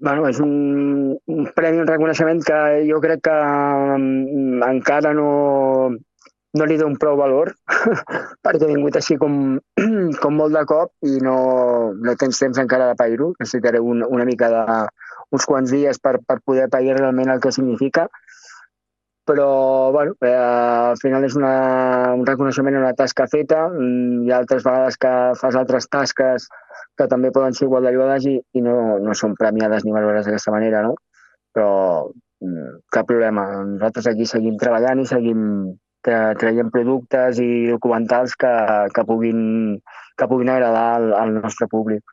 Bueno, és un premi, un reconeixement que jo crec que encara no li dono prou valor, perquè he vingut així com molt de cop i no tens temps encara de pair-ho. Necessitaré una mica uns quants dies per poder pair realment el que significa, però bueno, al final és un reconeixement a una tasca feta. Hi ha altres vegades que fas altres tasques que també poden ser igual de lloades i no són premiades ni valorades d'aquesta manera, no? Però cap problema. Nosaltres aquí seguim treballant i seguim traient productes i documentals que puguin agradar al nostre públic.